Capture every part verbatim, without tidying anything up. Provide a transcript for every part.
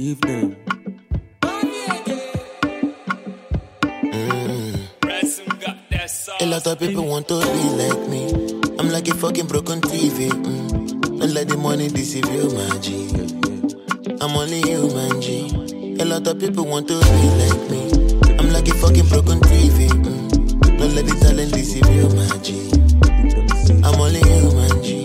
give them. A lot of people want to be like me. I'm like a fucking broken T V. Mm. Don't let the money deceive you, my G. I'm only human, G. A lot of people want to be like me. I'm like a fucking broken T V. Mm. Don't let the talent deceive you, my G. I'm only human, G.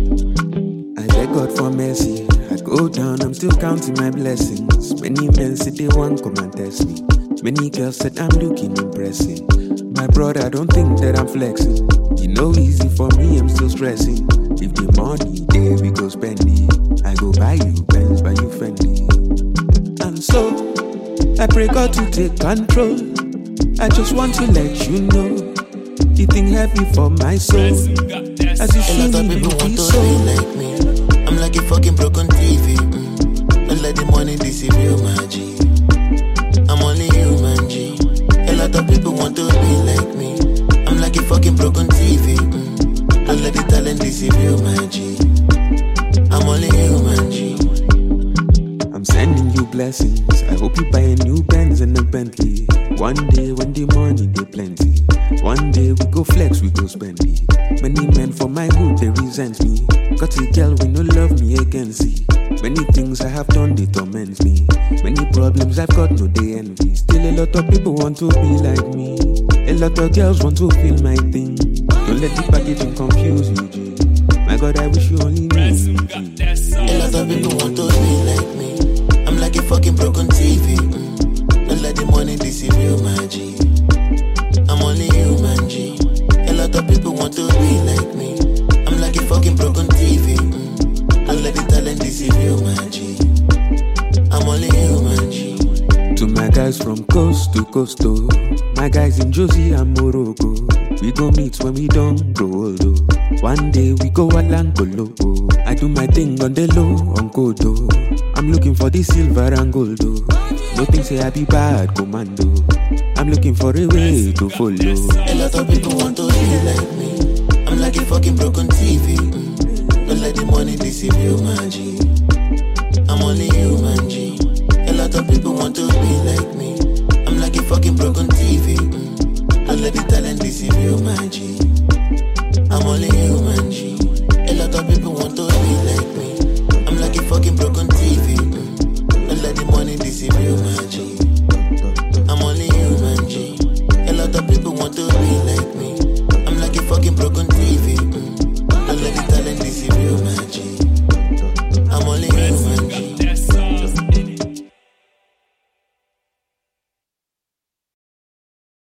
I beg God for mercy. I go down, I'm still counting my blessings. Many men say they want come and test me. Many girls said I'm looking impressive. My brother, I don't think that I'm flexing. You know, easy for me, I'm still stressing. If the money there, we go spend it. I go buy you Benz, buy you Fendi. And so, I pray God to take control. I just want to let you know, the thing heavy for my soul. As you see me, people want to so. be like me. I'm like a fucking broken T V. Mm. Don't let the money deceive you, my G. I'm only human, G. A lot of people want to be like me. I'm like a fucking broken T V. Mm. Don't let the talent deceive you, my G. I'm only human, G. I'm sending you blessings. I hope you buy a new Benz and a Bentley. One day when the money they plenty. One day we go flex, we go spend it. Many men for my hood, they resent me. Got a girl we no love me again, see. Many things I have done, they torment me. Many problems I've got, no they envy. Still a lot of people want to be like me. A lot of girls want to feel my thing. Don't let the packaging confuse you, G. My God, I wish you only knew me, G. A lot of people want to be like me. I'm like a fucking broken T V. Mm. Don't let the money deceive you, my G. I'm only human, G. A lot of people want to be like me. I'm like a fucking broken T V. Mm. Don't let the talent deceive you, my G. I'm only human, G. To my guys from coast to coast, oh. My guys in Josie and Morocco. We go meet when we don't grow old, oh. One day we go Alangolo, oh. I do my thing on the low, on code, oh. I'm looking for the silver and gold, oh. Nothing say I be bad, commando. I'm looking for a way to follow. A lot of people want to be like me. I'm like a fucking broken T V. Mm. Don't let the money deceive you, my G. I'm only human, G. A lot of people want to be like me. I'm like a fucking broken T V. Mm. Don't let the talent deceive you, my G.